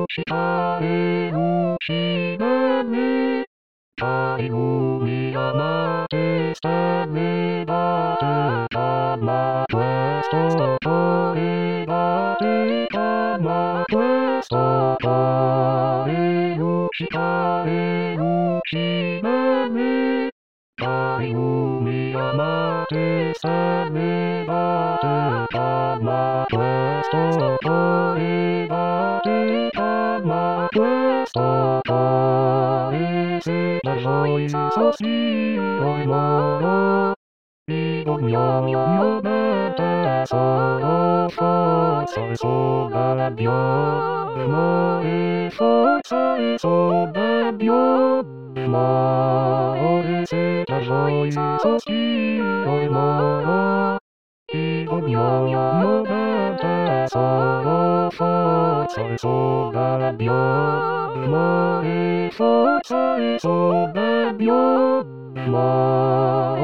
したい牛だね。大海山手スタメバテカマクエストといばてカマクエストといしたい牛だね。大海山手スタメバテカマクエストといばてカマクエストといZdarzaj sosi oj moro I bonio mio bete soro Forza so babio Bemo e forza so babio Bemo e zdarzaj sosi oj moro I bonio mio bete soro Forza so babio Bemo e forza so babio Bemo